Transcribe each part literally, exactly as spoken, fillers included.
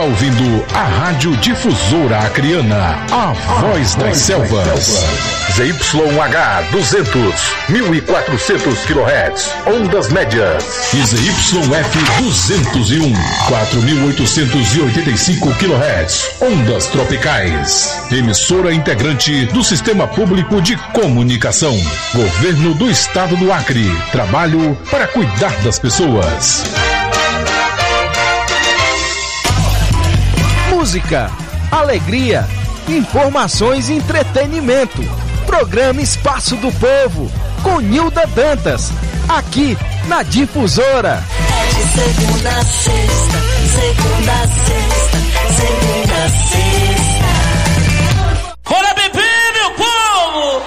Ouvindo a Rádio Difusora Acreana, a voz das selvas. Z Y H duzentos, mil e quatrocentos quilohertz, ondas médias. E Z Y F duzentos e um, quatro mil oitocentos e oitenta e cinco quilohertz, ondas tropicais. Emissora integrante do Sistema Público de Comunicação. Governo do Estado do Acre. Trabalho para cuidar das pessoas. Música, alegria, informações e entretenimento. Programa Espaço do Povo, com Nilda Dantas, aqui na Difusora. É de segunda a sexta, segunda a sexta, segunda a sexta. Bora beber, meu povo!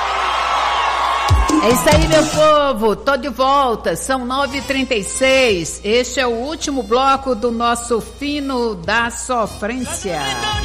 É isso aí, meu povo, tô de volta, são nove e trinta e seis, este é o último bloco do nosso Fino da Sofrência.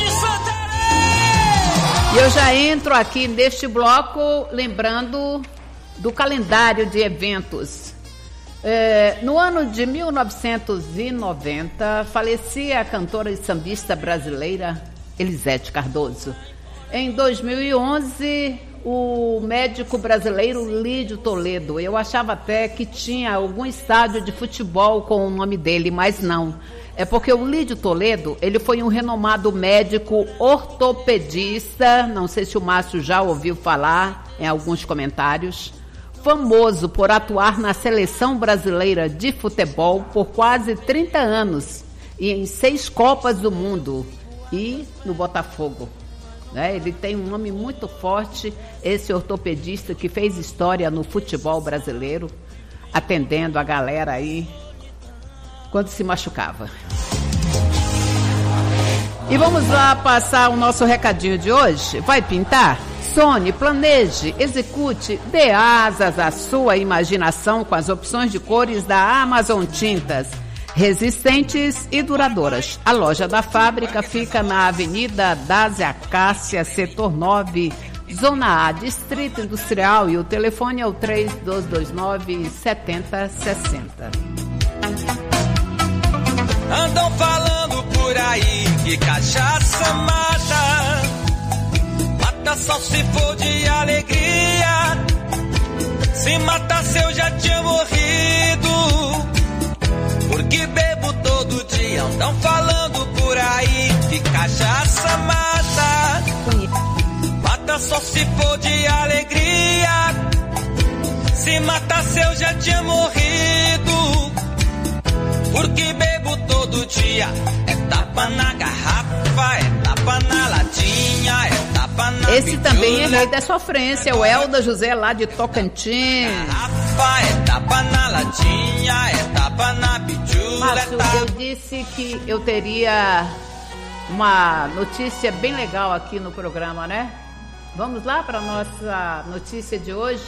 E eu já entro aqui neste bloco lembrando do calendário de eventos. É, no ano de mil novecentos e noventa, falecia a cantora e sambista brasileira Elisete Cardoso. Em dois mil e onze... o médico brasileiro Lídio Toledo, eu achava até que tinha algum estádio de futebol com o nome dele, mas não. É porque o Lídio Toledo, ele foi um renomado médico ortopedista, não sei se o Márcio já ouviu falar em alguns comentários, famoso por atuar na seleção brasileira de futebol por quase trinta anos e em seis Copas do Mundo e no Botafogo. Né? Ele tem um nome muito forte, esse ortopedista que fez história no futebol brasileiro, atendendo a galera aí quando se machucava. E vamos lá passar o nosso recadinho de hoje. Vai pintar? Sonhe, planeje, execute, dê asas à sua imaginação com as opções de cores da Amazon Tintas. Resistentes e duradouras. A loja da fábrica fica na Avenida das Acácias, setor nove, Zona A, Distrito Industrial, e o telefone é o três dois dois nove, sete zero seis zero. Andam falando por aí que cachaça mata, mata só se for de alegria. Se matasse eu já tinha morrido, porque bebo todo dia. Andam falando por aí que cachaça mata, mata só se for de alegria. Se matasse eu já tinha morrido, porque bebo todo dia. É tapa na garrafa, é tapa na latinha, é tapa na Esse pitula. Também é rei da sofrência, o Elda José lá de Tocantins. Garrafa, é tapa na latinha, é tapa na pitula. Márcio, eu disse que eu teria uma notícia bem legal aqui no programa, né? Vamos lá para a nossa notícia de hoje.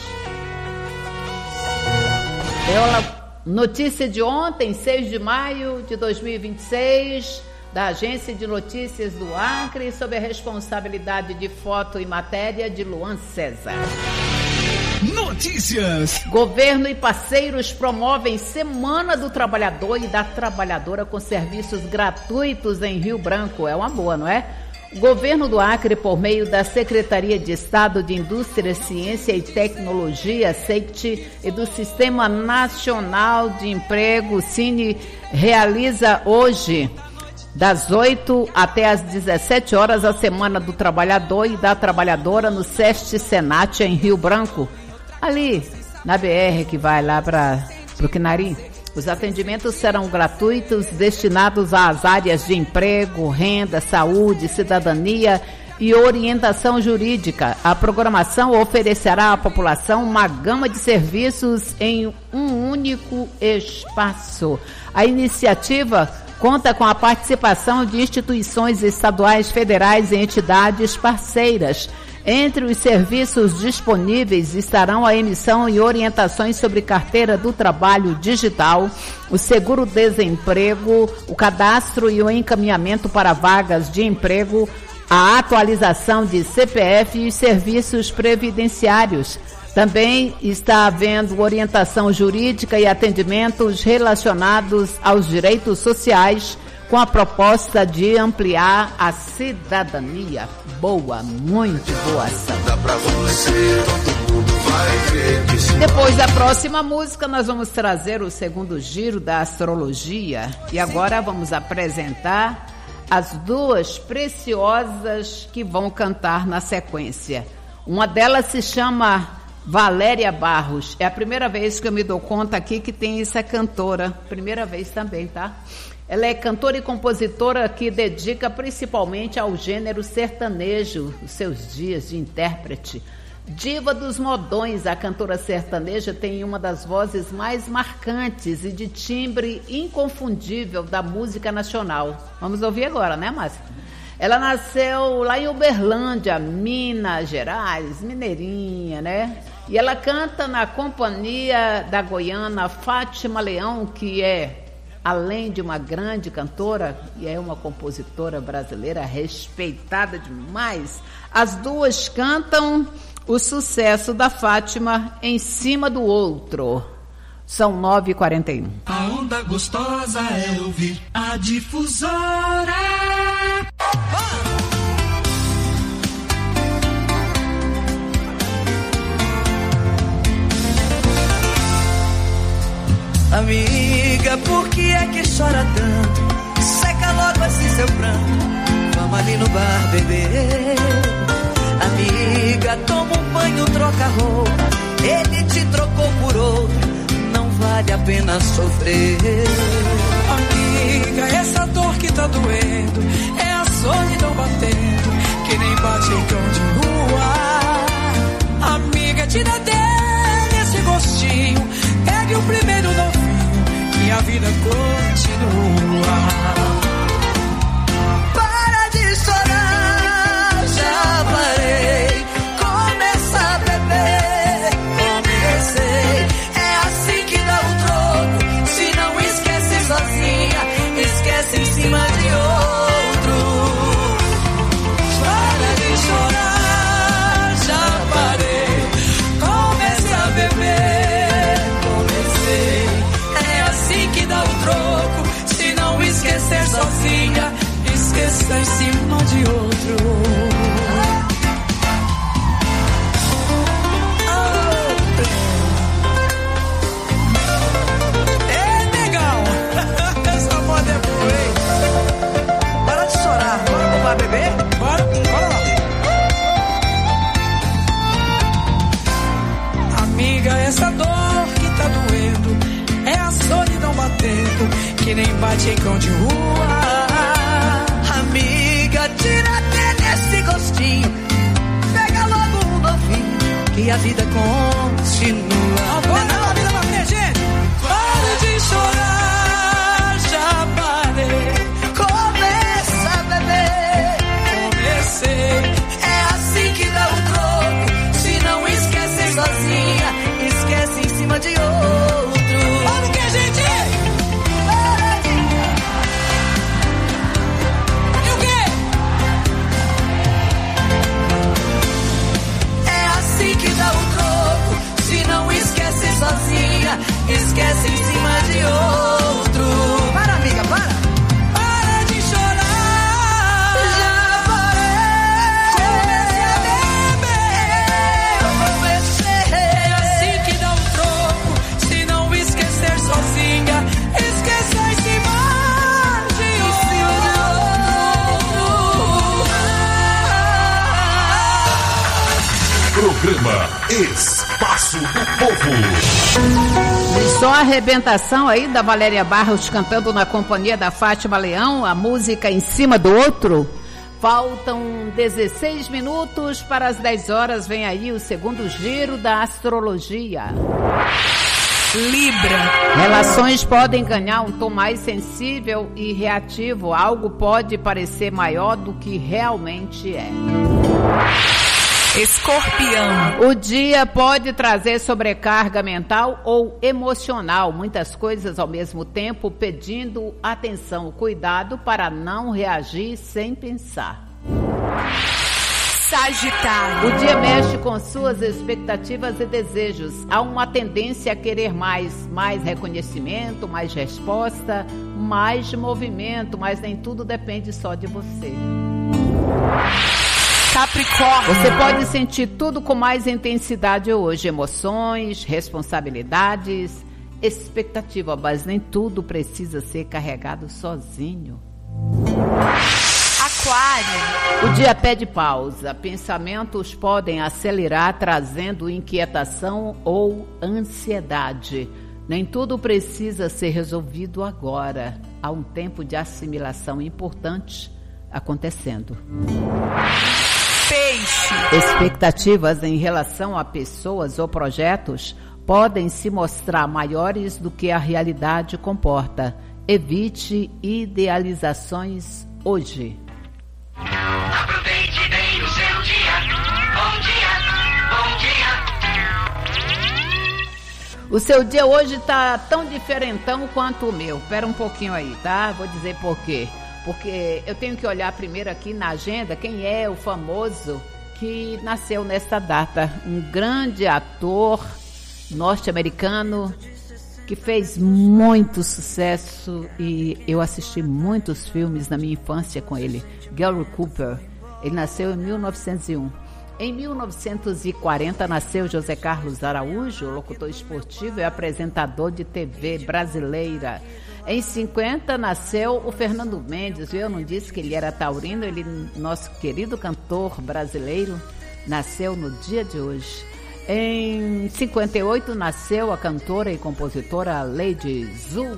Ela... Notícia de ontem, seis de maio de dois mil e vinte e seis, da Agência de Notícias do Acre, sob a responsabilidade de foto e matéria de Luan César. Notícias. Governo e parceiros promovem Semana do Trabalhador e da Trabalhadora com serviços gratuitos em Rio Branco. É uma boa, não é? O governo do Acre, por meio da Secretaria de Estado de Indústria, Ciência e Tecnologia, SEICT, e do Sistema Nacional de Emprego, Cine, realiza hoje, das oito até as dezessete horas, a Semana do Trabalhador e da Trabalhadora no SEST Senat, em Rio Branco, ali na B R que vai lá para o Quinari. Os atendimentos serão gratuitos, destinados às áreas de emprego, renda, saúde, cidadania e orientação jurídica. A programação oferecerá à população uma gama de serviços em um único espaço. A iniciativa conta com a participação de instituições estaduais, federais e entidades parceiras. Entre os serviços disponíveis estarão a emissão e orientações sobre carteira do trabalho digital, o seguro-desemprego, o cadastro e o encaminhamento para vagas de emprego, a atualização de C P F e os serviços previdenciários. Também está havendo orientação jurídica e atendimentos relacionados aos direitos sociais, com a proposta de ampliar a cidadania. Boa, muito boa ação. Depois da próxima música, nós vamos trazer o segundo giro da astrologia. E agora vamos apresentar as duas preciosas que vão cantar na sequência. Uma delas se chama Valéria Barros. É a primeira vez que eu me dou conta aqui que tem essa cantora. Primeira vez também, tá? Ela é cantora e compositora que dedica principalmente ao gênero sertanejo os seus dias de intérprete. Diva dos modões, a cantora sertaneja tem uma das vozes mais marcantes e de timbre inconfundível da música nacional. Vamos ouvir agora, né, Márcia? Ela nasceu lá em Uberlândia, Minas Gerais, mineirinha, né? E ela canta na companhia da goiana Fátima Leão, que é, além de uma grande cantora, e é uma compositora brasileira respeitada demais. As duas cantam o sucesso da Fátima Em Cima do Outro. São nove e quarenta e um. A onda gostosa é ouvir a Difusora. Amiga, por que é que chora tanto? Seca logo assim seu pranto. Vamos ali no bar beber. Amiga, toma um banho, troca roupa. Ele te trocou por outro, não vale a pena sofrer. Amiga, essa dor que tá doendo é a solidão batendo, que nem bate em cão de rua. Amiga, tira dele esse gostinho, pegue o primeiro novinho, que a vida continua. Para de chorar, já parei. Começa a beber, comecei. É assim que dá o troco. Se não esquece sozinha, esquece em cima de outro. Para de chorar, já parei. Comecei a beber, comecei. É assim que dá o troco. Se não esquecer sozinha, esqueça em cima de outro. É legal. Essa moda é boa, hein? Para de chorar, bora pro bar beber? Bora, bora lá. Amiga, essa dor que tá doendo é a solidão batendo, que nem bate em cão de rua. Amiga, tira dele esse gostinho, pega logo um novinho, que a vida continua. Agora a vida vai ter, gente. Para de chorar, já parei. Começa a beber, Comecei. é assim que dá o troco. Se não esquece sozinha, esquece em cima de outro. Olha o que, gente? E o quê? É assim que dá o troco. Se não esquece sozinha, esquece em cima de outro. Para, amiga, para. Para de chorar. Já parei. Comecei a beber. Eu comecei. É assim que dá um troco. Se não esquecer sozinha, esqueça em cima de outro. Programa Espaço do Povo. Só a arrebentação aí da Valéria Barros cantando na companhia da Fátima Leão, a música Em Cima do Outro. Faltam dezesseis minutos para as dez horas, vem aí o segundo giro da astrologia. Libra. Relações podem ganhar um tom mais sensível e reativo, algo pode parecer maior do que realmente é. Escorpião. O dia pode trazer sobrecarga mental ou emocional, muitas coisas ao mesmo tempo, pedindo atenção, cuidado para não reagir sem pensar. Sagitário. O dia mexe com suas expectativas e desejos. Há uma tendência a querer mais, mais reconhecimento, mais resposta, mais movimento, mas nem tudo depende só de você. Capricórnio. Você pode sentir tudo com mais intensidade hoje, emoções, responsabilidades, expectativa, mas nem tudo precisa ser carregado sozinho. Aquário. O dia pede pausa. Pensamentos podem acelerar, trazendo inquietação ou ansiedade. Nem tudo precisa ser resolvido agora. Há um tempo de assimilação importante acontecendo. Peixe. Expectativas em relação a pessoas ou projetos podem se mostrar maiores do que a realidade comporta. Evite idealizações hoje. Aproveite bem o seu dia. Bom dia, bom dia. O seu dia hoje tá tão diferentão quanto o meu. Espera um pouquinho aí, tá? Vou dizer por quê. Porque eu tenho que olhar primeiro aqui na agenda quem é o famoso que nasceu nesta data. Um grande ator norte-americano que fez muito sucesso e eu assisti muitos filmes na minha infância com ele. Gary Cooper. Ele nasceu em mil novecentos e um. Em mil novecentos e quarenta nasceu José Carlos Araújo, locutor esportivo e apresentador de T V brasileira. Em cinquenta nasceu o Fernando Mendes, eu não disse que ele era taurino, ele, nosso querido cantor brasileiro, nasceu no dia de hoje. Em cinquenta e oito nasceu a cantora e compositora Lady Zu.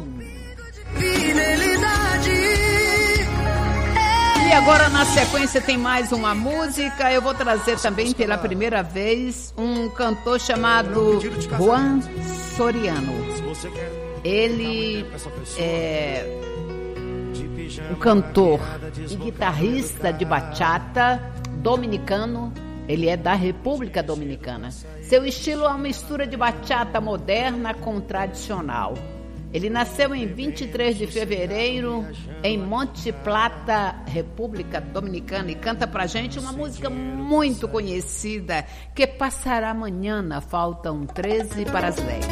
E agora na sequência tem mais uma música. Eu vou trazer também pela primeira vez um cantor chamado Juan Soriano. Ele é um cantor e guitarrista de bachata dominicano. Ele é da República Dominicana. Seu estilo é uma mistura de bachata moderna com tradicional. Ele nasceu em vinte e três de fevereiro em Monte Plata, República Dominicana, e canta pra gente uma música muito conhecida, Que Passará Amanhã. Faltam treze para as dez.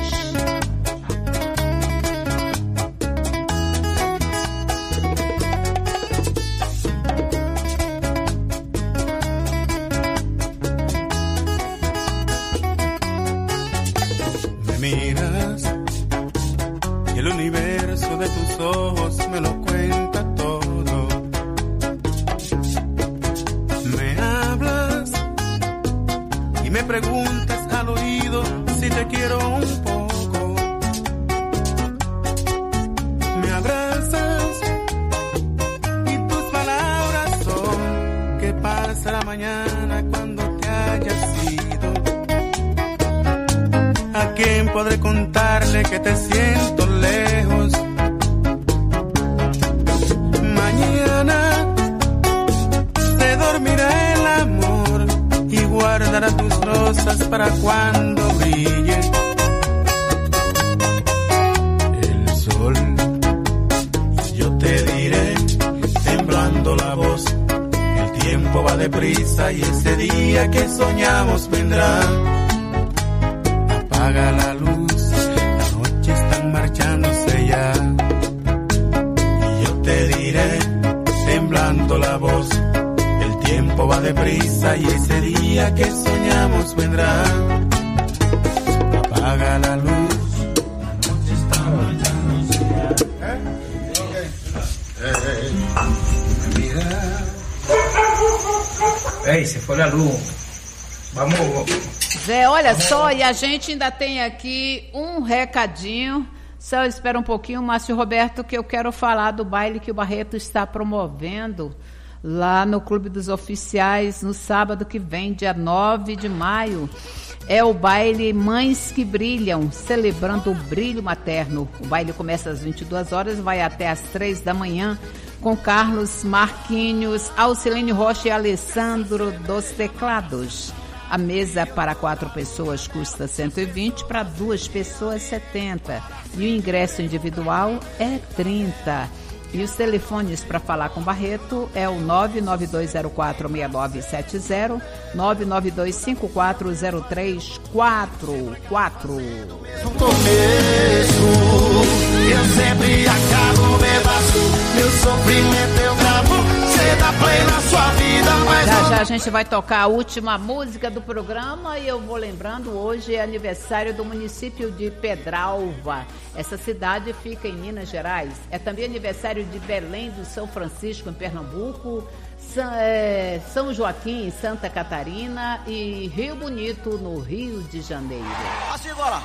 Miras y el universo de tus ojos me lo cuenta todo. Me hablas y me preguntas al oído si te quiero un poco. Me abrazas y tus palabras son ¿qué pasará mañana cuando te hayas ido? ¿A quién podré contarle que te siento lejos? Mañana te dormirá el amor y guardará tus rosas para cuando brille el sol. Y yo te diré, temblando la voz, el tiempo va deprisa y ese día que soñamos vendrá. Apaga la luz, la noche está marchándose ya. Y yo te diré, temblando la voz, el tiempo va deprisa y ese día que soñamos vendrá. Apaga la luz, la noche está marchándose ya. ¿Eh? Mira. Ei, se foi a luz. Vamos. Zé, olha só, e a gente ainda tem aqui um recadinho. Só espera um pouquinho, Márcio Roberto, que eu quero falar do baile que o Barreto está promovendo lá no Clube dos Oficiais no sábado que vem, dia nove de maio. É o baile Mães que Brilham, celebrando o brilho materno. O baile começa às vinte e duas horas, vai até às três da manhã, com Carlos Marquinhos, Alcilene Rocha e Alessandro dos teclados. A mesa para quatro pessoas custa cento e vinte, para duas pessoas setenta. E o ingresso individual é trinta. E os telefones para falar com Barreto é o nove nove dois zero quatro seis nove sete zero, nove nove dois cinco quatro zero três quatro quatro. No começo, eu sempre acabo bebaço. Meu sofrimento eu gravo, cê dá play na sua vida, mas já já a gente vai tocar a última música do programa e eu vou lembrando, hoje é aniversário do município de Pedralva. Essa cidade fica em Minas Gerais. É também aniversário de Belém do São Francisco, em Pernambuco, São, é, São Joaquim, em Santa Catarina e Rio Bonito, no Rio de Janeiro. Assim agora.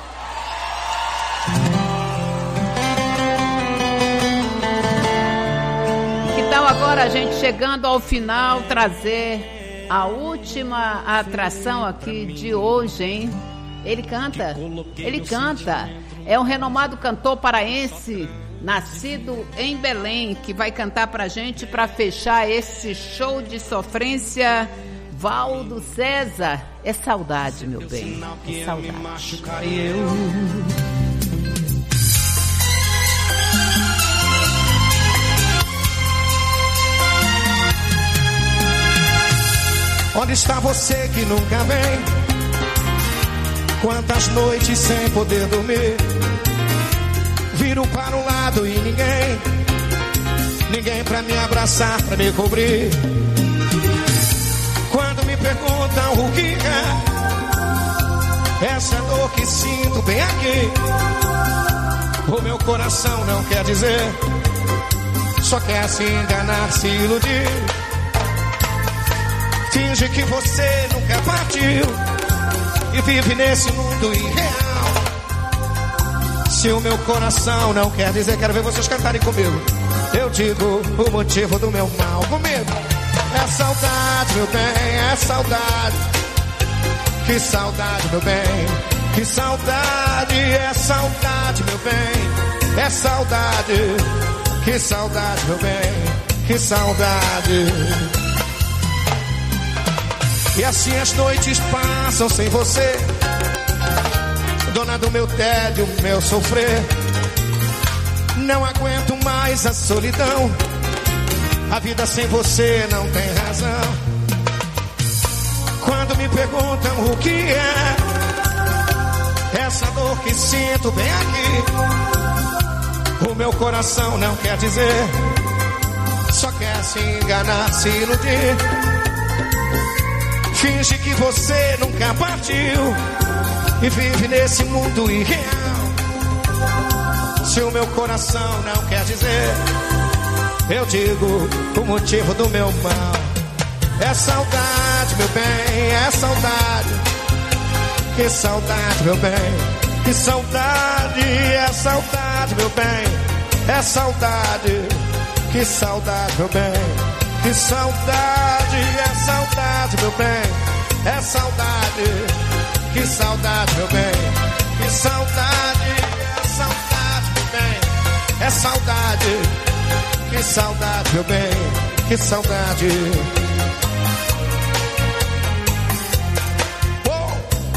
Que tal agora a gente chegando ao final trazer a última atração aqui de hoje, hein? Ele canta, ele canta. É um renomado cantor paraense, nascido em Belém, que vai cantar pra gente pra fechar esse show de sofrência. Valdo César. É saudade, meu bem. É saudade. Onde está você que nunca vem? Quantas noites sem poder dormir? Viro para um lado e ninguém, ninguém pra me abraçar, pra me cobrir. Quando me perguntam o que é essa dor que sinto bem aqui, o meu coração não quer dizer, só quer se enganar, se iludir. Finge que você nunca partiu e vive nesse mundo irreal. Se o meu coração não quer dizer, quero ver vocês cantarem comigo. Eu digo o motivo do meu mal. Comigo. É saudade, meu bem, é saudade. Que saudade, meu bem. Que saudade, é saudade, meu bem. É saudade. Que saudade, meu bem. Que saudade. E assim as noites passam sem você, dona do meu tédio, meu sofrer. Não aguento mais a solidão, a vida sem você não tem razão. Quando me perguntam o que é essa dor que sinto bem aqui, o meu coração não quer dizer, só quer se enganar, se iludir. Finge que você nunca partiu e vive nesse mundo irreal. Se o meu coração não quer dizer, eu digo o motivo do meu mal. É saudade, meu bem, é saudade. Que saudade, meu bem. Que saudade, é saudade, meu bem. É saudade. Que saudade, meu bem. Que saudade, é saudade, meu bem. É saudade. Que saudade, meu bem. Que saudade, é saudade, meu bem. É saudade. Que saudade, meu bem. Que saudade. Oh.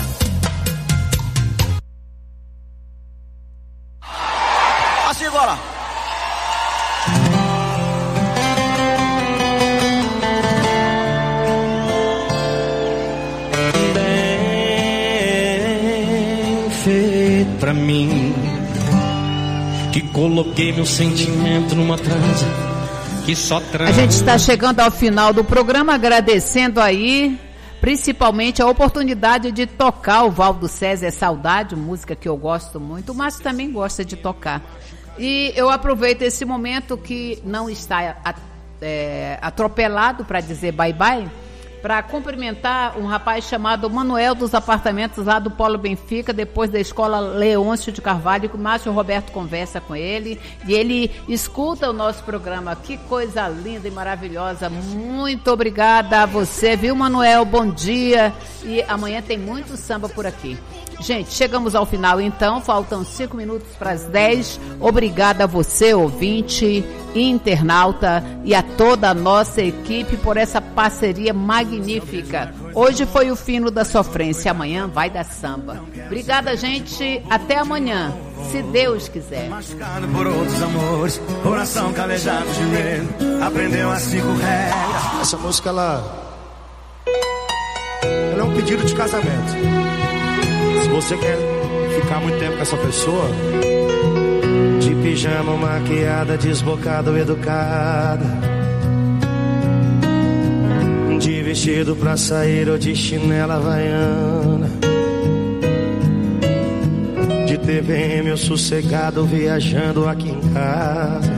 Assim agora. Pra mim, que coloquei meu sentimento numa transa que só transa. A gente está chegando ao final do programa, agradecendo aí principalmente a oportunidade de tocar o Valdo César. É Saudade, música que eu gosto muito, mas também gosta de tocar. E eu aproveito esse momento que não está é, atropelado para dizer bye bye, para cumprimentar um rapaz chamado Manuel dos apartamentos lá do Polo Benfica, depois da escola Leôncio de Carvalho, que o Márcio Roberto conversa com ele, e ele escuta o nosso programa. Que coisa linda e maravilhosa. Muito obrigada a você, viu, Manuel? Bom dia. E amanhã tem muito samba por aqui. Gente, chegamos ao final então, faltam cinco minutos para as dez. Obrigada a você, ouvinte, internauta, e a toda a nossa equipe por essa parceria magnífica. Hoje foi o fino da sofrência, amanhã vai dar samba. Obrigada, gente, até amanhã. se Deus quiser. Machucado por outros amores, coração calejado de medo, aprendeu as cinco regras. Essa música, ela... ela é um pedido de casamento. Se você quer ficar muito tempo com essa pessoa, de pijama, maquiada, desbocada ou educada, de vestido pra sair ou de chinela havaiana, de T V M ou sossegado viajando aqui em casa,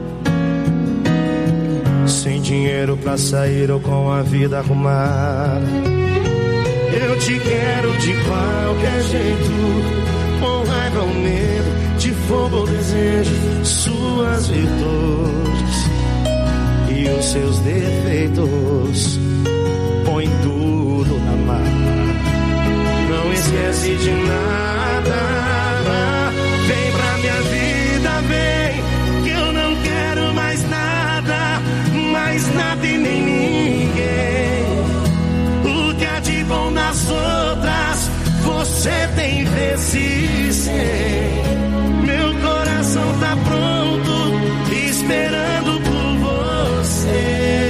sem dinheiro pra sair ou com a vida arrumada. Eu te quero de qualquer jeito, com raiva ou medo, de fogo ou desejo, suas virtudes e os seus defeitos, põe tudo na mala. Não esquece de nada, vem pra minha vida, vem, que eu não quero mais nada, mais nada e nem ninguém. O que há de bom nas outras, você tem vezes cem. Meu coração tá pronto, esperando por você.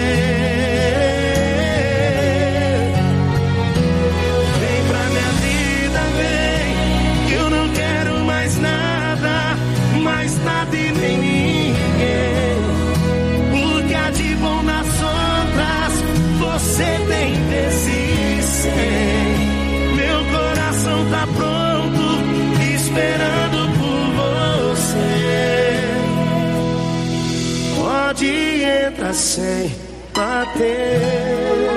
Vem pra minha vida, vem, que eu não quero mais nada, mais nada e nem ninguém. O que há de bom nas outras, você tem vezes cem. Meu coração tá pronto, esperando por você. Pode entrar sem bater.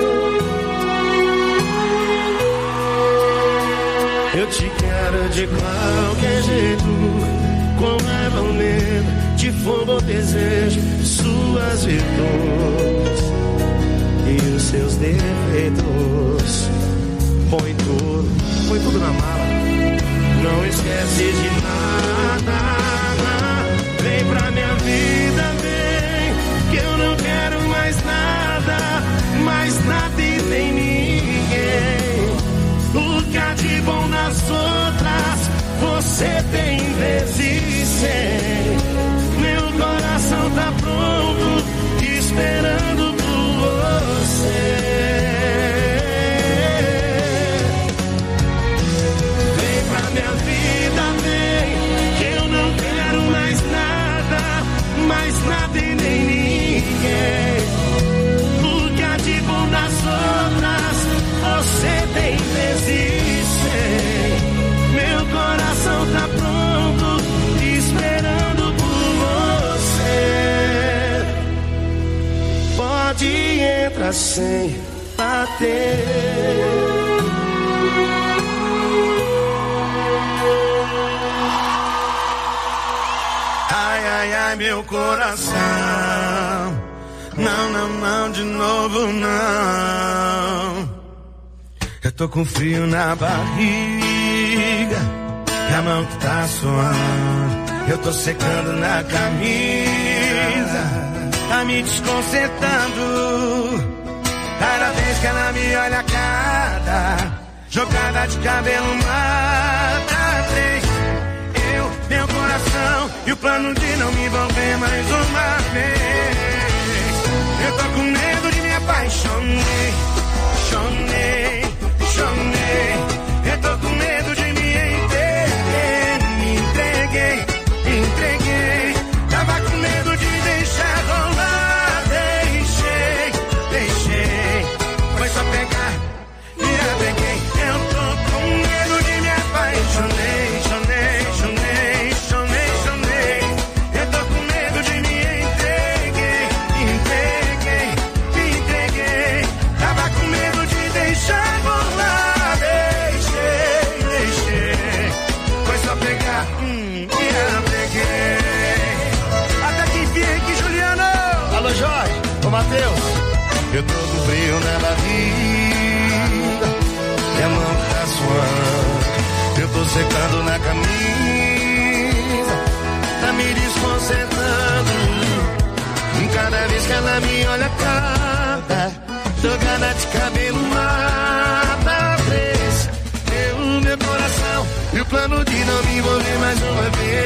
Eu te quero de qualquer jeito, com raiva ou medo, de fogo ou desejo, suas virtudes e os seus defeitos. Põe tudo, põe tudo na mala. Não esquece de nada. Vem pra minha vida, vem, que eu não quero mais nada, mais nada e nem ninguém. O que há de bom nas outras, você tem vezes cem. Meu coração tá pronto, esperando por você. Minha vida vem, que eu não quero mais nada, mais nada e nem ninguém. O que há de bom nas outras, você tem vezes cem. Meu coração tá pronto, esperando por você. Pode entrar sem bater. Ai, ai, ai, meu coração. Não, não, não, de novo não. Eu tô com frio na barriga e a mão que tá suando. Eu tô secando na camisa, tá me desconcertando. Cada vez que ela me olha, cada jogada de cabelo mata três. Meu coração e o plano de não me envolver mais uma vez. Eu tô com medo de me apaixonei, chonei, chonei. Eu tô com medo de me entreguei, me entreguei, me entreguei. Tava com medo de deixar rolar, deixei, deixei. Foi só pegar e já peguei. Eu tô com medo de me apaixonei, chonei, chonei. Ô Matheus, eu tô com frio na barriga e a mão tá suando. Eu tô secando na camisa, tá me desconcertando. Cada vez que ela me olha, cada jogada de cabelo mata três. Eu, meu coração e o plano de não me envolver mais uma vez.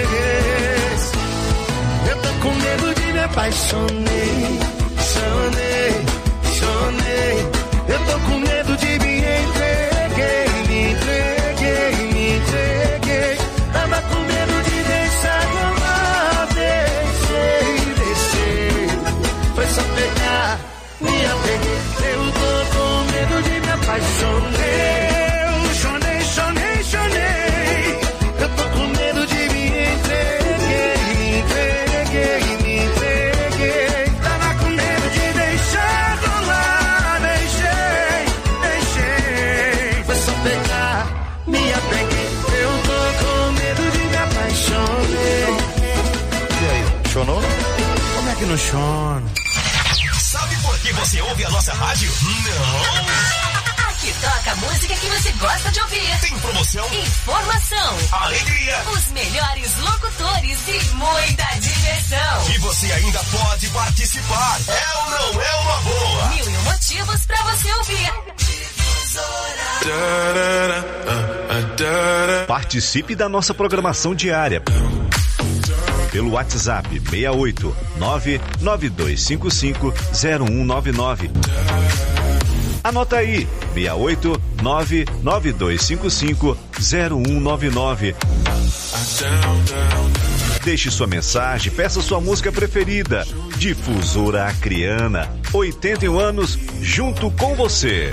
apaixonei, chonei, chonei. Eu tô com medo de me entreguei, me entreguei, me entreguei. Tava com medo de deixar rolar, deixei, deixei. Foi só pegar, me apeguei. Eu tô com medo de me apaixonei. Eu chonei, chonei, chonei. Eu tô com medo de me entreguei, me entreguei, me entreguei. Tava com medo de deixar rolar, deixei, deixei. Foi só pegar, me apeguei. Eu tô com medo de me apaixonei. E aí, chonou? Como é que não chona? Sabe por que você ouve a nossa rádio? Não! Aqui toca a música que você gosta de ouvir. Tem promoção, informação, alegria, os melhores locutores e muita diversão. E você ainda pode participar. É ou não é uma boa? Mil e um motivos pra você ouvir. Participe da nossa programação diária pelo WhatsApp seis oito nove nove dois cinco cinco zero um nove nove. Anota aí, seis oito nove nove dois cinco cinco zero um nove nove. Deixe sua mensagem, peça sua música preferida. Difusora Acreana, oitenta e um anos, junto com você.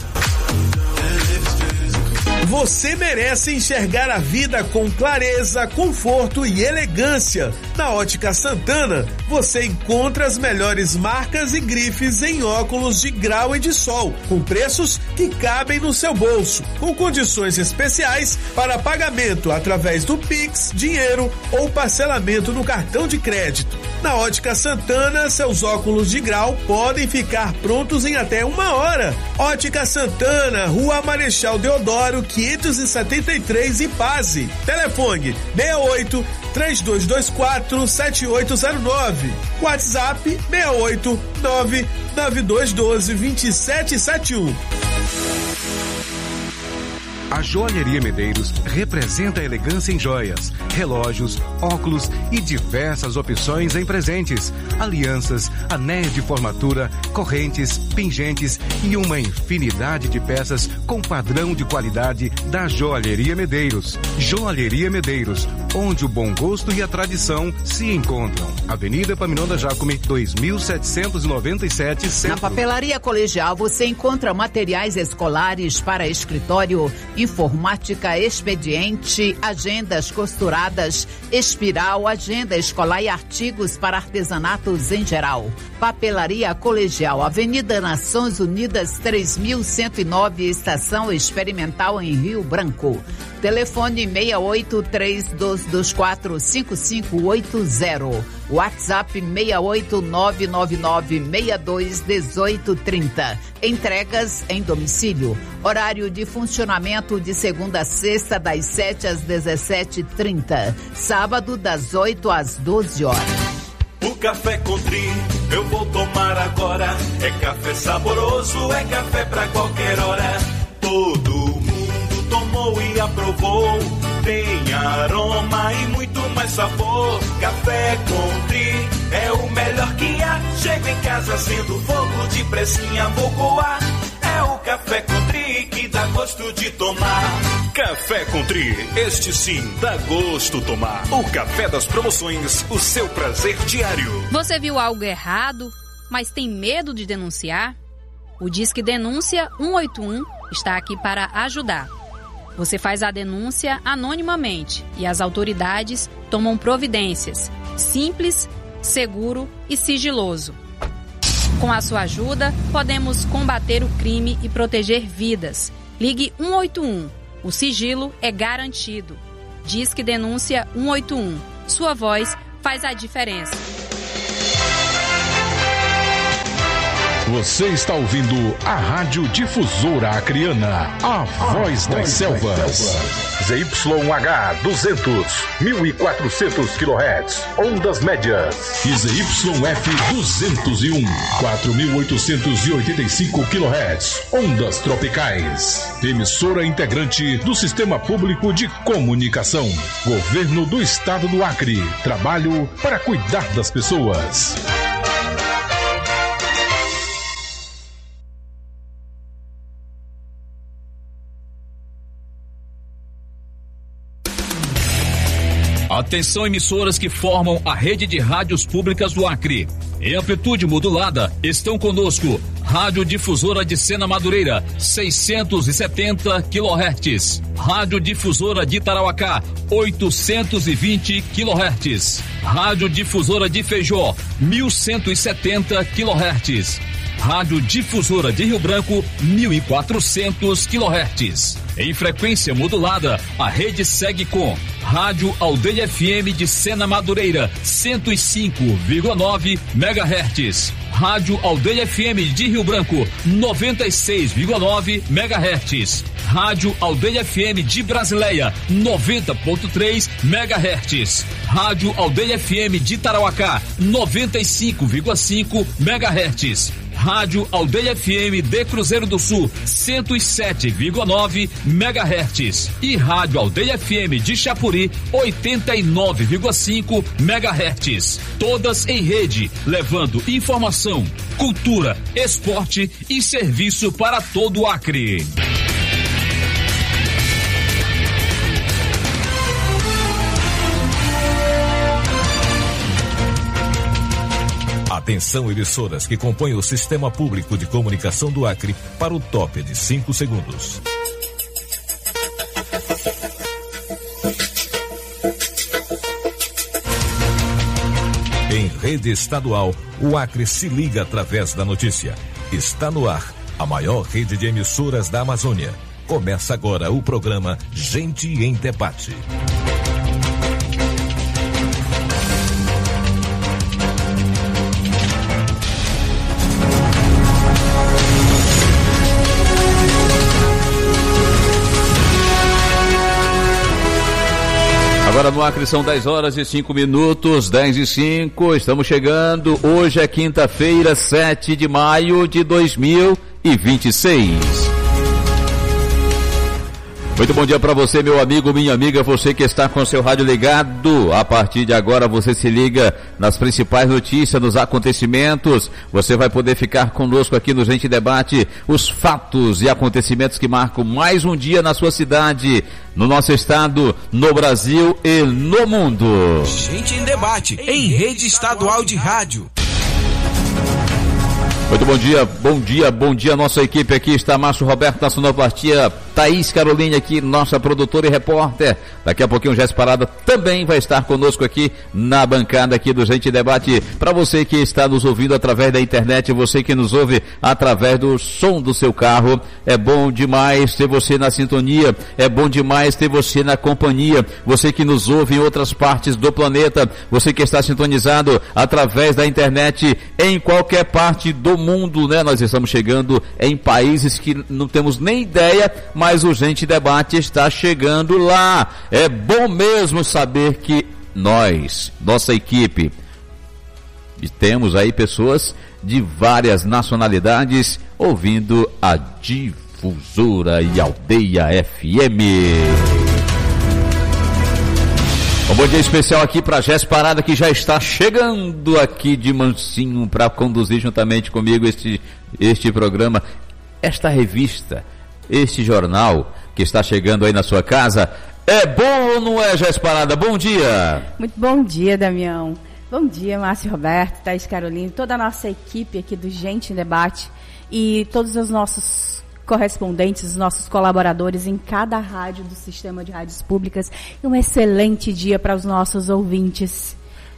Você merece enxergar a vida com clareza, conforto e elegância. Na Ótica Santana, você encontra as melhores marcas e grifes em óculos de grau e de sol, com preços que cabem no seu bolso, com condições especiais para pagamento através do Pix, dinheiro ou parcelamento no cartão de crédito. Na Ótica Santana, seus óculos de grau podem ficar prontos em até uma hora. Ótica Santana, Rua Marechal Deodoro, quinhentos e setenta e três, Ipase. Telefone seis oito três dois dois quatro sete oito zero nove. WhatsApp seis oito nove nove dois um dois dois sete sete um. A Joalheria Medeiros representa a elegância em joias, relógios, óculos e diversas opções em presentes, alianças, anéis de formatura, correntes, pingentes e uma infinidade de peças com padrão de qualidade da Joalheria Medeiros. Joalheria Medeiros, onde o bom gosto e a tradição se encontram. Avenida Epaminondas Jacome, dois mil setecentos e noventa e sete, Centro. Na Papelaria Colegial você encontra materiais escolares para escritório, informática, expediente, agendas costuradas, espiral, agenda escolar e artigos para artesanatos em geral. Papelaria Colegial, Avenida Nações Unidas três mil cento e nove, Estação Experimental em Rio Branco. Telefone seis oito três dois dois quatro cinco cinco oito zero. WhatsApp seis oito nove nove nove seis dois um oito três zero. Entregas em domicílio. Horário de funcionamento de segunda a sexta, das sete às dezessete e trinta. Sábado, das oito às doze horas. O café Contrim eu vou tomar agora. É café saboroso, é café pra qualquer hora. Todo mundo tomou e aprovou. Tem aroma e muito mais sabor. Café Contrim é o melhor que há. Chego em casa sendo fogo de pressinha, vou coar. É o Café Contrim que dá gosto de tomar. Café Contrim, este sim dá gosto tomar. O café das promoções, o seu prazer diário. Você viu algo errado, mas tem medo de denunciar? O Disque Denúncia um oito um está aqui para ajudar. Você faz a denúncia anonimamente e as autoridades tomam providências. Simples, seguro e sigiloso. Com a sua ajuda, podemos combater o crime e proteger vidas. Ligue um oito um. O sigilo é garantido. Disque Denúncia um oito um. Sua voz faz a diferença. Você está ouvindo a Rádio Difusora Acreana, a voz das selvas. Z Y H duzentos, mil e quatrocentos quilohertz, ondas médias. E Z Y F duzentos e um, quatro mil oitocentos e oitenta e cinco quilohertz, ondas tropicais. Emissora integrante do Sistema Público de Comunicação. Governo do Estado do Acre. Trabalho para cuidar das pessoas. Atenção, emissoras que formam a rede de rádios públicas do Acre. Em amplitude modulada, estão conosco Rádio Difusora de Sena Madureira, seiscentos e setenta quilohertz. Rádio Difusora de Tarauacá, oitocentos e vinte quilohertz. Rádio Difusora de Feijó, mil cento e setenta quilohertz. Rádio Difusora de Rio Branco, mil e quatrocentos quilohertz. Em frequência modulada, a rede segue com Rádio Aldeia F M de Sena Madureira, cento e cinco vírgula nove megahertz. Rádio Aldeia F M de Rio Branco, noventa e seis vírgula nove megahertz. Rádio Aldeia F M de Brasileia, noventa ponto três megahertz. Rádio Aldeia F M de Tarauacá, noventa e cinco vírgula cinco megahertz. Rádio Aldeia F M de Cruzeiro do Sul, cento e sete vírgula nove megahertz. E Rádio Aldeia F M de Chapuri, oitenta e nove vírgula cinco megahertz. Todas em rede, levando informação, cultura, esporte e serviço para todo o Acre. Atenção, emissoras que compõem o Sistema Público de Comunicação do Acre para o top de cinco segundos. Em rede estadual, o Acre se liga através da notícia. Está no ar a maior rede de emissoras da Amazônia. Começa agora o programa Gente em Debate. Agora no Acre são dez horas e cinco minutos, dez e cinco, estamos chegando, hoje é quinta-feira, sete de maio de dois mil e vinte e seis. Muito bom dia para você, meu amigo, minha amiga, você que está com seu rádio ligado. A partir de agora você se liga nas principais notícias, nos acontecimentos. Você vai poder ficar conosco aqui no Gente Debate, os fatos e acontecimentos que marcam mais um dia na sua cidade, no nosso estado, no Brasil e no mundo. Gente em Debate, em rede estadual de rádio. Muito bom dia, bom dia, bom dia, nossa equipe aqui está Márcio Roberto na sonoplastia, Thaís Caroline aqui, nossa produtora e repórter. Daqui a pouquinho o Jéssica Parada também vai estar conosco aqui na bancada aqui do Gente Debate. Para você que está nos ouvindo através da internet, você que nos ouve através do som do seu carro, é bom demais ter você na sintonia, é bom demais ter você na companhia. Você que nos ouve em outras partes do planeta, você que está sintonizado através da internet em qualquer parte do mundo, né? Nós estamos chegando em países que não temos nem ideia, mas o Gente Debate está chegando lá. É bom mesmo saber que nós, nossa equipe, temos aí pessoas de várias nacionalidades ouvindo a Difusora e Aldeia F M. Um bom dia especial aqui para Jéssica Parada, que já está chegando aqui de mansinho para conduzir juntamente comigo este, este programa, esta revista, este jornal que está chegando aí na sua casa. É bom ou não é, Jéssica Parada? Bom dia! Muito bom dia, Damião. Bom dia, Márcio Roberto, Thaís Caroline, toda a nossa equipe aqui do Gente em Debate e todos os nossos correspondentes, os nossos colaboradores em cada rádio do Sistema de Rádios Públicas. E um excelente dia para os nossos ouvintes.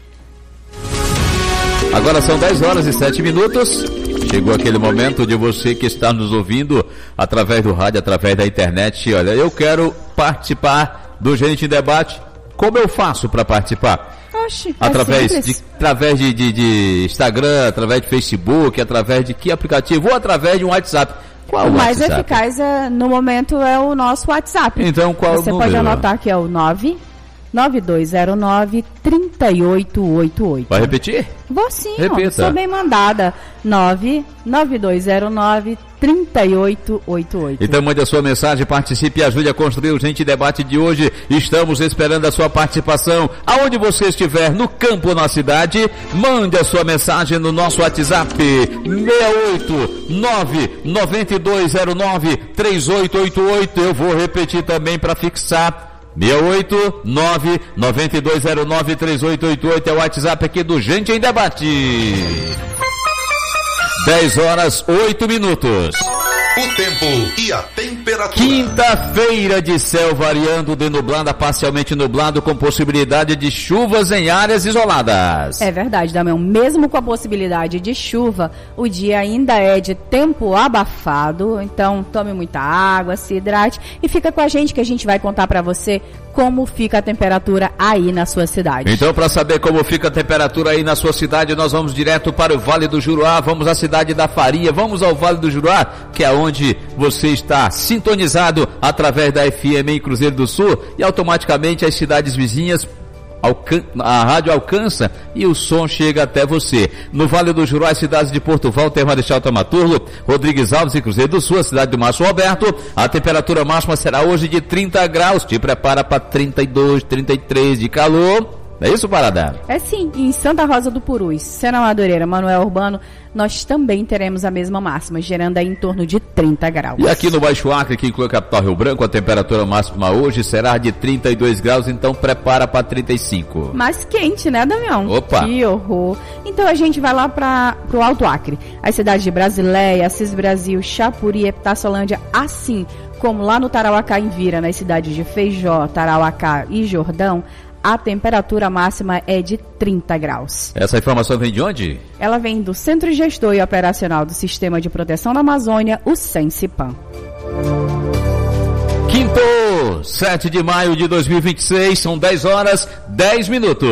Agora são dez horas e sete minutos. Chegou aquele momento de você que está nos ouvindo através do rádio, através da internet. Olha, eu quero participar do Gente em Debate. Como eu faço para participar? Oxe, através é de, através de, de, de Instagram, através de Facebook, através de que aplicativo? Ou através de um WhatsApp? Qual o mais WhatsApp? eficaz é, no momento é o nosso WhatsApp. Então qual Você o número? Você pode anotar que é o nove nove dois zero nove, três oito oito oito. Vai repetir? Vou sim, Repita. ó, sou bem mandada. nove nove dois zero nove, três oito oito oito. Então mande a sua mensagem, participe e ajude a construir o Gente Debate de hoje. Estamos esperando a sua participação. Aonde você estiver, no campo ou na cidade, mande a sua mensagem no nosso WhatsApp seis oito nove, nove dois zero nove, três oito oito oito. Eu vou repetir também para fixar seis oito nove nove dois zero nove três oito oito oito é o WhatsApp aqui do Gente em Debate. dez horas, oito minutos. O tempo e a temperatura. Quinta-feira de céu variando de nublado a parcialmente nublado com possibilidade de chuvas em áreas isoladas. É verdade, Damião. Mesmo com a possibilidade de chuva, o dia ainda é de tempo abafado. Então, tome muita água, se hidrate e fica com a gente que a gente vai contar para você como fica a temperatura aí na sua cidade. Então, para saber como fica a temperatura aí na sua cidade, nós vamos direto para o Vale do Juruá, vamos à cidade da Faria, vamos ao Vale do Juruá, que é onde você está sintonizado através da F M em Cruzeiro do Sul e automaticamente as cidades vizinhas, a rádio alcança e o som chega até você. No Vale do Juruá, as cidades de Porto Walter, Marechal Tamaturlo, Rodrigues Alves e Cruzeiro do Sul, a cidade do Márcio Roberto, a temperatura máxima será hoje de trinta graus, te prepara para trinta e dois, trinta e três de calor. É isso, Parada? É sim, e em Santa Rosa do Purus, Sena Madureira, Manuel Urbano, nós também teremos a mesma máxima, gerando aí em torno de trinta graus. E aqui no Baixo Acre, que inclui a capital Rio Branco, a temperatura máxima hoje será de trinta e dois graus, então prepara para trinta e cinco. Mais quente, né, Damião? Opa! Que horror! Então a gente vai lá para o Alto Acre, as cidades de Brasileia, Assis Brasil, Chapuri, Epitaçolândia, assim como lá no Tarauacá em Vira, nas cidades de Feijó, Tarauacá e Jordão, a temperatura máxima é de trinta graus. Essa informação vem de onde? Ela vem do Centro Gestor e Operacional do Sistema de Proteção da Amazônia, o SENSIPAM. Quinto, sete de maio de dois mil e vinte e seis, são dez horas, dez minutos.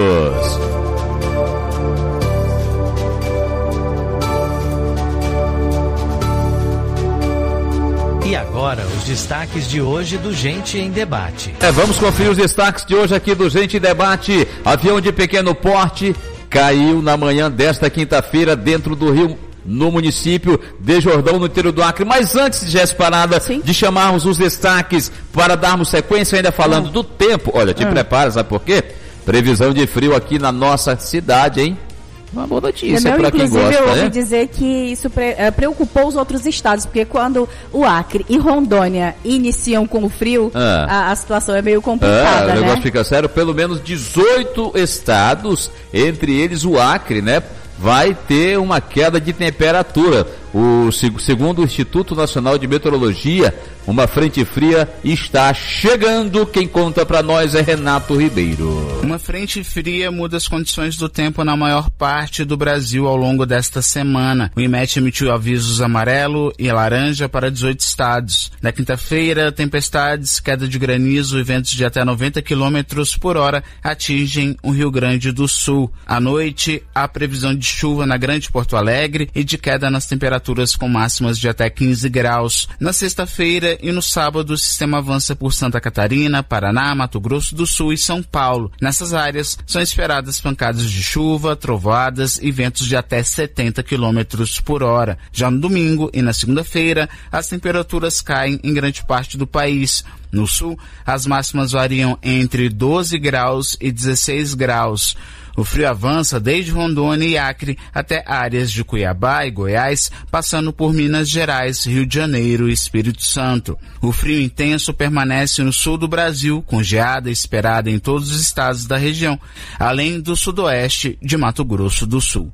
E agora, os destaques de hoje do Gente em Debate. É, vamos conferir os destaques de hoje aqui do Gente em Debate. Avião de pequeno porte caiu na manhã desta quinta-feira dentro do Rio, no município de Jordão, no interior do Acre. Mas antes de Jéssica Parada, Sim. de chamarmos os destaques para darmos sequência, ainda falando hum. do tempo. Olha, te hum. prepara, sabe por quê? Previsão de frio aqui na nossa cidade, hein? Uma boa notícia para quem gosta, Inclusive, eu ouvi né? dizer que isso pre- preocupou os outros estados, porque quando o Acre e Rondônia iniciam com o frio, ah. a, a situação é meio complicada, ah, o né? negócio fica sério. Pelo menos dezoito estados, entre eles o Acre, né? Vai ter uma queda de temperatura. O, segundo o Instituto Nacional de Meteorologia, uma frente fria está chegando. Quem conta para nós é Renato Ribeiro. Uma frente fria muda as condições do tempo na maior parte do Brasil ao longo desta semana. O IMET emitiu avisos amarelo e laranja para dezoito estados. Na quinta-feira, tempestades, queda de granizo e ventos de até noventa quilômetros por hora atingem o Rio Grande do Sul. À noite, há previsão de chuva na Grande Porto Alegre e de queda nas temperaturas com máximas de até quinze graus. Na sexta-feira e no sábado, o sistema avança por Santa Catarina, Paraná, Mato Grosso do Sul e São Paulo. Nessas áreas, são esperadas pancadas de chuva, trovoadas e ventos de até setenta quilômetros por hora. Já no domingo e na segunda-feira, as temperaturas caem em grande parte do país. No sul, as máximas variam entre doze graus e dezesseis graus. O frio avança desde Rondônia e Acre até áreas de Cuiabá e Goiás, passando por Minas Gerais, Rio de Janeiro e Espírito Santo. O frio intenso permanece no sul do Brasil, com geada esperada em todos os estados da região, além do sudoeste de Mato Grosso do Sul.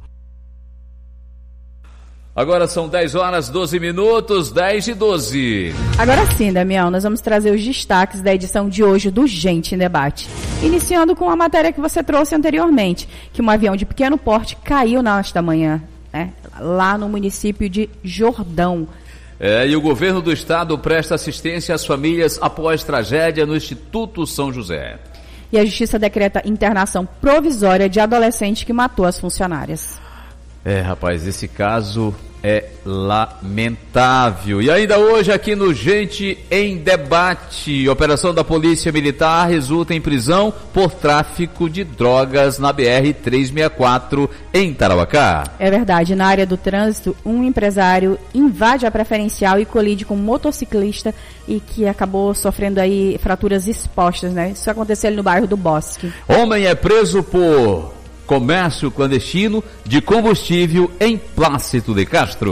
Agora são dez horas, doze minutos, dez e doze. Agora sim, Damião, nós vamos trazer os destaques da edição de hoje do Gente em Debate. Iniciando com a matéria que você trouxe anteriormente, que um avião de pequeno porte caiu nesta manhã, né, lá no município de Jordão. É, e o governo do estado presta assistência às famílias após tragédia no Instituto São José. E a justiça decreta internação provisória de adolescente que matou as funcionárias. É, rapaz, esse caso é lamentável. E ainda hoje aqui no Gente em Debate, operação da Polícia Militar resulta em prisão por tráfico de drogas na B R trezentos e sessenta e quatro em Tarauacá. É verdade, na área do trânsito, um empresário invade a preferencial e colide com um motociclista e que acabou sofrendo aí fraturas expostas, né? Isso aconteceu ali no bairro do Bosque. Homem é preso por comércio clandestino de combustível em Plácido de Castro.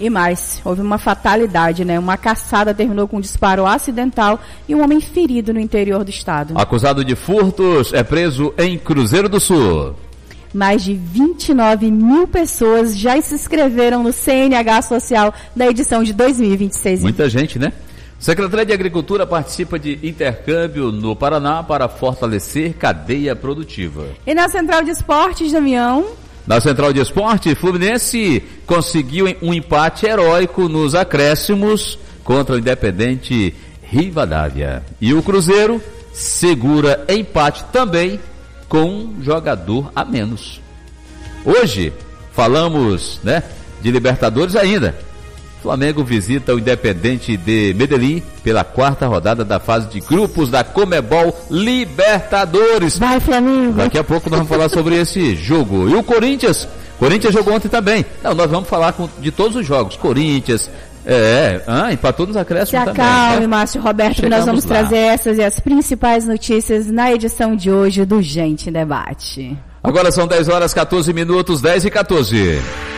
E mais, houve uma fatalidade, né? Uma caçada terminou com um disparo acidental e um homem ferido no interior do estado. Acusado de furtos é preso em Cruzeiro do Sul. Mais de vinte e nove mil pessoas já se inscreveram no C N H Social da edição de dois mil e vinte e seis. Muita gente, né? Secretaria de Agricultura participa de intercâmbio no Paraná para fortalecer cadeia produtiva. E na Central de Esportes, Damião? Na Central de Esporte, Fluminense conseguiu um empate heróico nos acréscimos contra o Independente Rivadavia. E o Cruzeiro segura empate também com um jogador a menos. Hoje falamos, né, de Libertadores ainda. Flamengo visita o Independente de Medellín pela quarta rodada da fase de grupos da Comebol Libertadores. Vai, Flamengo! Daqui a pouco nós vamos falar sobre esse jogo. E o Corinthians? Corinthians jogou ontem também. Não, nós vamos falar com, de todos os jogos. Corinthians, é, ah, empatou nos acréscimos também. Se acalme, né? Márcio Roberto, que nós vamos lá. trazer essas e as principais notícias na edição de hoje do Gente em Debate. Agora são dez horas, catorze minutos, dez e catorze.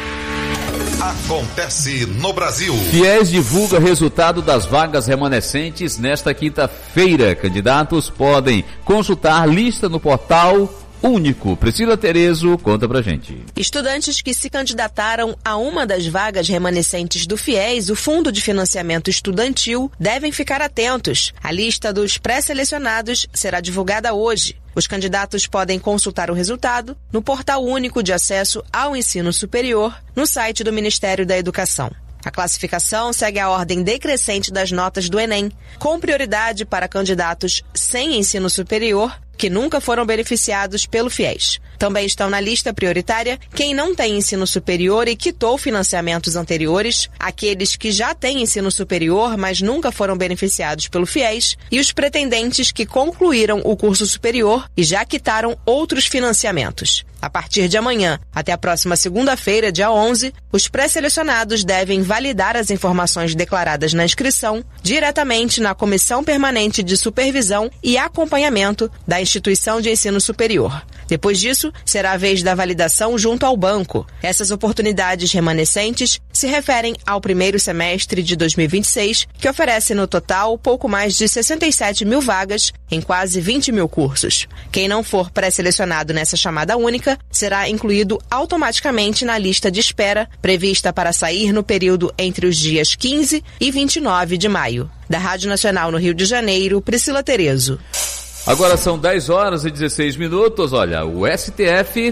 Acontece no Brasil. Fiéis divulga resultado das vagas remanescentes nesta quinta-feira. Candidatos podem consultar lista no portal único. Priscila Terezo conta pra gente. Estudantes que se candidataram a uma das vagas remanescentes do FIES, o Fundo de Financiamento Estudantil, devem ficar atentos. A lista dos pré-selecionados será divulgada hoje. Os candidatos podem consultar o resultado no Portal Único de Acesso ao Ensino Superior, no site do Ministério da Educação. A classificação segue a ordem decrescente das notas do Enem, com prioridade para candidatos sem ensino superior que nunca foram beneficiados pelo FIES. Também estão na lista prioritária quem não tem ensino superior e quitou financiamentos anteriores, aqueles que já têm ensino superior, mas nunca foram beneficiados pelo FIES, e os pretendentes que concluíram o curso superior e já quitaram outros financiamentos. A partir de amanhã, até a próxima segunda-feira, dia onze, os pré-selecionados devem validar as informações declaradas na inscrição diretamente na Comissão Permanente de Supervisão e Acompanhamento da Instituição de Ensino Superior. Depois disso, será a vez da validação junto ao banco. Essas oportunidades remanescentes se referem ao primeiro semestre de dois mil e vinte e seis, que oferece no total pouco mais de sessenta e sete mil vagas em quase vinte mil cursos. Quem não for pré-selecionado nessa chamada única será incluído automaticamente na lista de espera prevista para sair no período entre os dias quinze e vinte e nove de maio. Da Rádio Nacional no Rio de Janeiro, Priscila Terezo. Agora são dez horas e dezesseis minutos. Olha, o S T F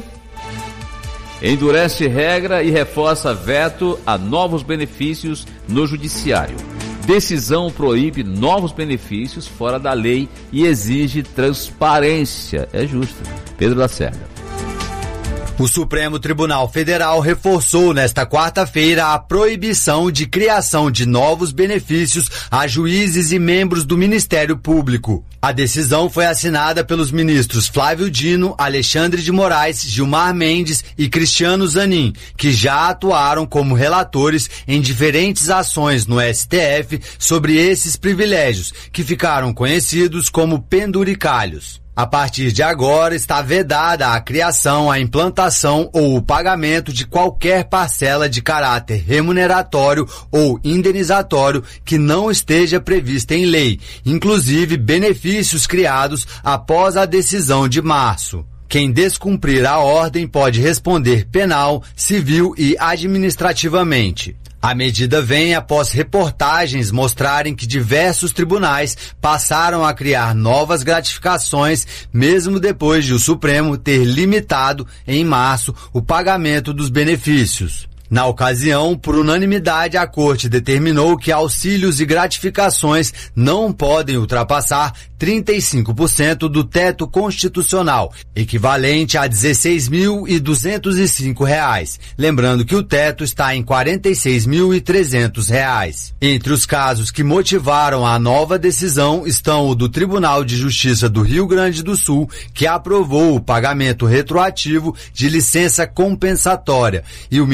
endurece regra e reforça veto a novos benefícios no judiciário. Decisão proíbe novos benefícios fora da lei e exige transparência. É justo. Pedro Lacerda. O Supremo Tribunal Federal reforçou nesta quarta-feira a proibição de criação de novos benefícios a juízes e membros do Ministério Público. A decisão foi assinada pelos ministros Flávio Dino, Alexandre de Moraes, Gilmar Mendes e Cristiano Zanin, que já atuaram como relatores em diferentes ações no S T F sobre esses privilégios, que ficaram conhecidos como penduricalhos. A partir de agora, está vedada a criação, a implantação ou o pagamento de qualquer parcela de caráter remuneratório ou indenizatório que não esteja prevista em lei, inclusive benefícios criados após a decisão de março. Quem descumprir a ordem pode responder penal, civil e administrativamente. A medida vem após reportagens mostrarem que diversos tribunais passaram a criar novas gratificações, mesmo depois de o Supremo ter limitado, em março, o pagamento dos benefícios. Na ocasião, por unanimidade, a Corte determinou que auxílios e gratificações não podem ultrapassar trinta e cinco por cento do teto constitucional, equivalente a dezesseis mil e duzentos e cinco reais. Lembrando que o teto está em quarenta e seis mil e trezentos reais. Entre os casos que motivaram a nova decisão estão o do Tribunal de Justiça do Rio Grande do Sul, que aprovou o pagamento retroativo de licença compensatória, e o Ministério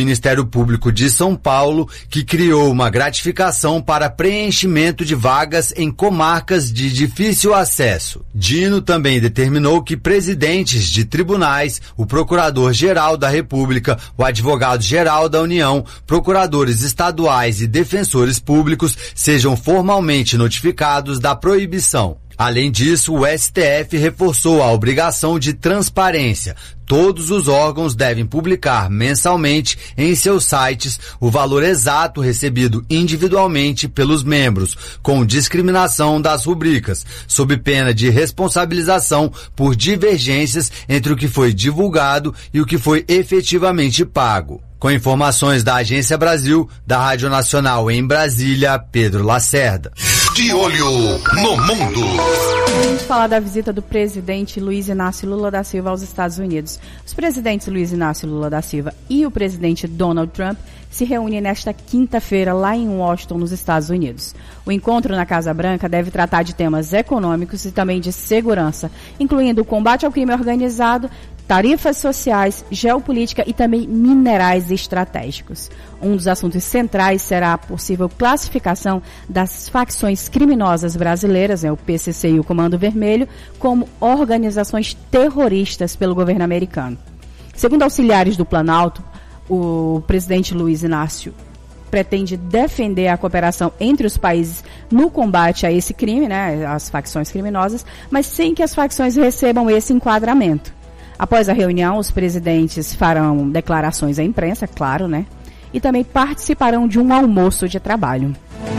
Público de São Paulo, que criou uma gratificação para preenchimento de vagas em comarcas de difícil acesso. Dino também determinou que presidentes de tribunais, o Procurador-Geral da República, o Advogado-Geral da União, procuradores estaduais e defensores públicos sejam formalmente notificados da proibição. Além disso, o S T F reforçou a obrigação de transparência. Todos os órgãos devem publicar mensalmente em seus sites o valor exato recebido individualmente pelos membros, com discriminação das rubricas, sob pena de responsabilização por divergências entre o que foi divulgado e o que foi efetivamente pago. Com informações da Agência Brasil, da Rádio Nacional em Brasília, Pedro Lacerda. De olho no mundo. Vamos falar da visita do presidente Luiz Inácio Lula da Silva aos Estados Unidos. Os presidentes Luiz Inácio Lula da Silva e o presidente Donald Trump se reúnem nesta quinta-feira lá em Washington, nos Estados Unidos. O encontro na Casa Branca deve tratar de temas econômicos e também de segurança, incluindo o combate ao crime organizado, tarifas sociais, geopolítica e também minerais estratégicos. Um dos assuntos centrais será a possível classificação das facções criminosas brasileiras, né, o P C C e o Comando Vermelho, como organizações terroristas pelo governo americano. Segundo auxiliares do Planalto, o presidente Luiz Inácio pretende defender a cooperação entre os países no combate a esse crime, né, as facções criminosas, mas sem que as facções recebam esse enquadramento. Após a reunião, os presidentes farão declarações à imprensa, claro, né? E também participarão de um almoço de trabalho.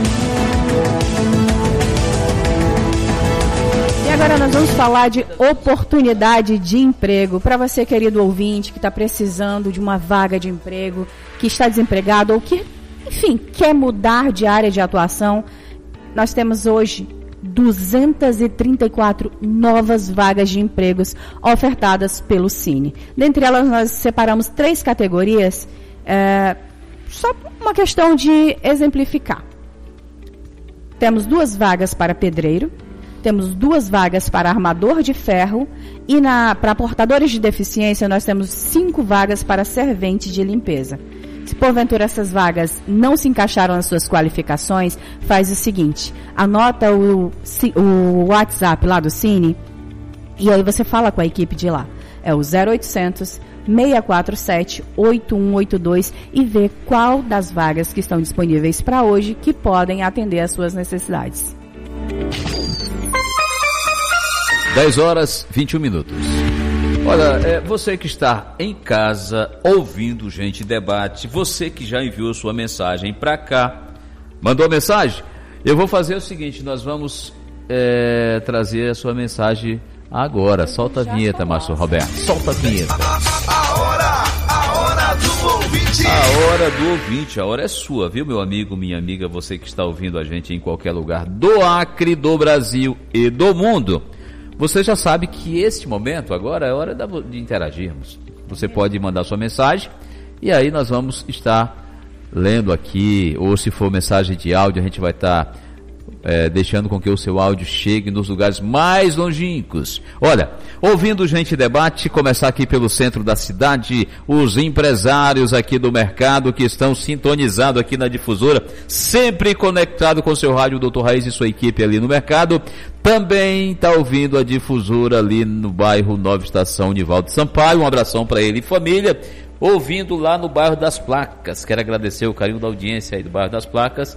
E agora nós vamos falar de oportunidade de emprego. Para você, querido ouvinte, que está precisando de uma vaga de emprego, que está desempregado ou que, enfim, quer mudar de área de atuação, nós temos hoje duzentas e trinta e quatro novas vagas de empregos ofertadas pelo Cine. Dentre elas, nós separamos três categorias, é, só uma questão de exemplificar. Temos duas vagas para pedreiro, temos duas vagas para armador de ferro e na, para portadores de deficiência nós temos cinco vagas para servente de limpeza. Se porventura essas vagas não se encaixaram nas suas qualificações, faz o seguinte, anota o, o WhatsApp lá do Cine e aí você fala com a equipe de lá. É o zero oitocentos, seis quatro sete, oito um oito dois e vê qual das vagas que estão disponíveis para hoje que podem atender às suas necessidades. dez horas e vinte e um minutos. Olha, é, você que está em casa ouvindo Gente Debate, você que já enviou sua mensagem para cá, mandou a mensagem? Eu vou fazer o seguinte, nós vamos é, trazer a sua mensagem agora. Solta a vinheta, Márcio Roberto. Solta a vinheta. A hora, a hora do ouvinte. A hora do ouvinte, a hora é sua, viu, meu amigo, minha amiga, você que está ouvindo a gente em qualquer lugar do Acre, do Brasil e do mundo. Você já sabe que este momento agora é hora de interagirmos. Você pode mandar sua mensagem e aí nós vamos estar lendo aqui, ou se for mensagem de áudio, a gente vai estar é, deixando com que o seu áudio chegue nos lugares mais longínquos. Olha, ouvindo Gente Debate, começar aqui pelo centro da cidade, os empresários aqui do mercado que estão sintonizados aqui na difusora, sempre conectado com o seu rádio, doutor Raiz e sua equipe ali no mercado. Também está ouvindo a difusora ali no bairro Nova Estação, Nivaldo Sampaio. Um abração para ele e família. Ouvindo lá no bairro das Placas. Quero agradecer o carinho da audiência aí do bairro das Placas.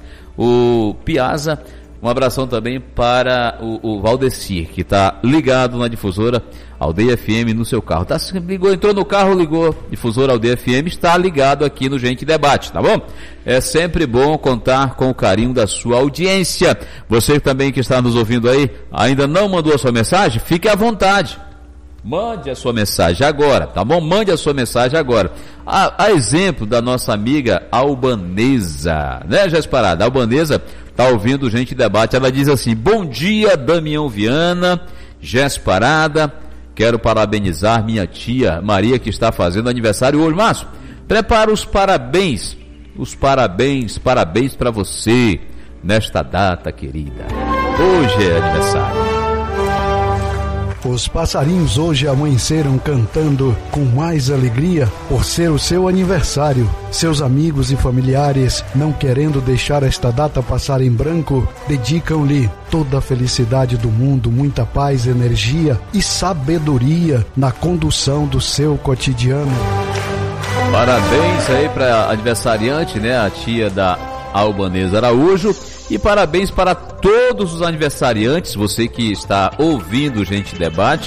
O Piazza. Um abração também para o, o Valdecir, que está ligado na difusora Aldeia F M no seu carro. Tá, ligou, entrou no carro, ligou, difusora Aldeia F M, está ligado aqui no Gente Debate, tá bom? É sempre bom contar com o carinho da sua audiência. Você também que está nos ouvindo aí, ainda não mandou a sua mensagem? Fique à vontade. Mande a sua mensagem agora, tá bom? Mande a sua mensagem agora. A, a exemplo da nossa amiga Albanesa, né, Jéssica Parada? A Albanesa tá ouvindo Gente Debate. Ela diz assim: bom dia, Damião Viana, Jéssica Parada. Quero parabenizar minha tia Maria, que está fazendo aniversário hoje. Márcio, prepara os parabéns, os parabéns, parabéns para você nesta data querida. Hoje é aniversário. Os passarinhos hoje amanheceram cantando com mais alegria por ser o seu aniversário. Seus amigos e familiares, não querendo deixar esta data passar em branco, dedicam-lhe toda a felicidade do mundo, muita paz, energia e sabedoria na condução do seu cotidiano. Parabéns aí para aniversariante, né? A tia da Albanesa Araújo. E parabéns para todos os aniversariantes, você que está ouvindo Gente em Debate.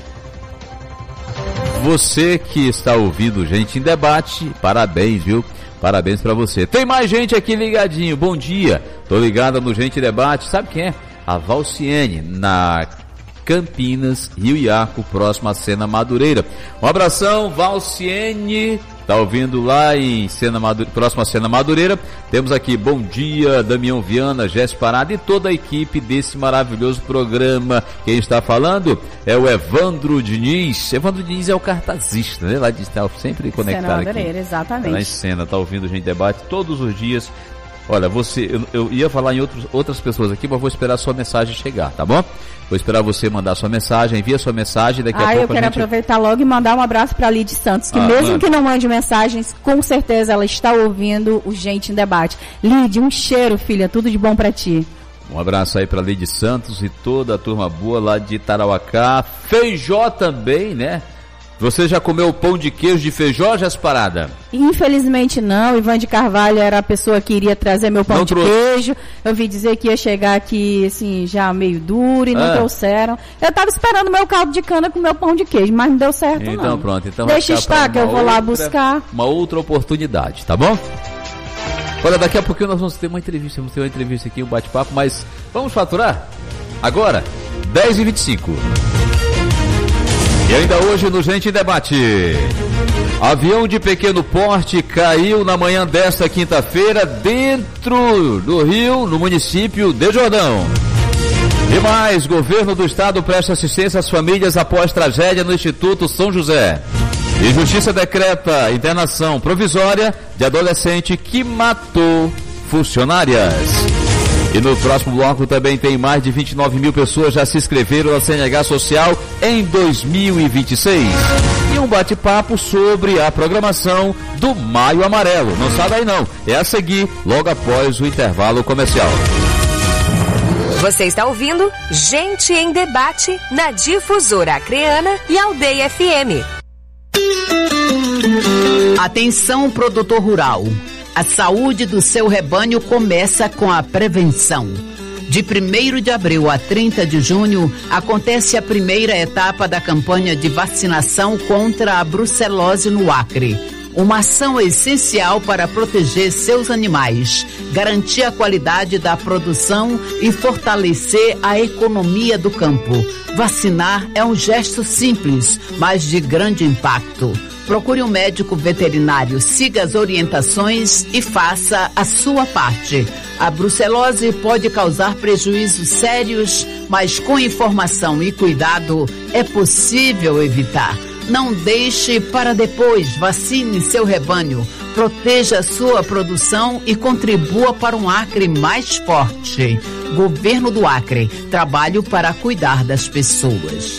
Você que está ouvindo Gente em Debate, parabéns, viu? Parabéns para você. Tem mais gente aqui ligadinho, bom dia. Tô ligada no Gente em Debate, sabe quem é? A Valciene, na Campinas, Rio Iarco, próximo à Sena Madureira. Um abração, Valciene. Tá ouvindo lá em Sena Madureira, próxima Sena Madureira. Temos aqui bom dia, Damião Viana, Jéssica Parada e toda a equipe desse maravilhoso programa. Quem está falando é o Evandro Diniz. Evandro Diniz é o cartazista, né? Lá de estar sempre conectado Sena Madureira, aqui. Exatamente. Lá em Sena, tá ouvindo Gente Debate todos os dias. Olha, você, eu, eu ia falar em outros, outras pessoas aqui, mas vou esperar a sua mensagem chegar, tá bom? Vou esperar você mandar sua mensagem, envia sua mensagem, daqui a ah, pouco eu quero a gente... aproveitar logo e mandar um abraço para a Lidy Santos, que ah, mesmo manda. que não mande mensagens, com certeza ela está ouvindo o Gente em Debate. Lidy, um cheiro, filha, tudo de bom para ti. Um abraço aí para Lidy Santos e toda a turma boa lá de Tarauacá. Feijó também, né? Você já comeu o pão de queijo de Feijó, Jéssica Parada? Infelizmente não, Ivan de Carvalho era a pessoa que iria trazer meu pão não de trouxe. queijo. Eu vi dizer que ia chegar aqui, assim, já meio duro e não ah. trouxeram. Eu tava esperando meu caldo de cana com meu pão de queijo, mas não deu certo então, não. Então pronto, então deixa estar que eu vou outra, lá buscar. Uma outra oportunidade, tá bom? Olha, daqui a pouquinho nós vamos ter uma entrevista, vamos ter uma entrevista aqui, um bate-papo, mas vamos faturar? Agora, dez e vinte e cinco. E ainda hoje no Gente em Debate, avião de pequeno porte caiu na manhã desta quinta-feira dentro do Rio, no município de Jordão. E mais, governo do estado presta assistência às famílias após tragédia no Instituto São José. E Justiça decreta internação provisória de adolescente que matou funcionárias. E no próximo bloco também tem mais de vinte e nove mil pessoas já se inscreveram na C N H Social em dois mil e vinte e seis. E um bate-papo sobre a programação do Maio Amarelo. Não sai daí não, é a seguir logo após o intervalo comercial. Você está ouvindo Gente em Debate na Difusora Acreana e Aldeia F M. Atenção, produtor rural. A saúde do seu rebanho começa com a prevenção. De primeiro de abril a trinta de junho, acontece a primeira etapa da campanha de vacinação contra a brucelose no Acre. Uma ação essencial para proteger seus animais, garantir a qualidade da produção e fortalecer a economia do campo. Vacinar é um gesto simples, mas de grande impacto. Procure um médico veterinário, siga as orientações e faça a sua parte. A brucelose pode causar prejuízos sérios, mas com informação e cuidado é possível evitar. Não deixe para depois, vacine seu rebanho, proteja sua produção e contribua para um Acre mais forte. Governo do Acre, trabalho para cuidar das pessoas.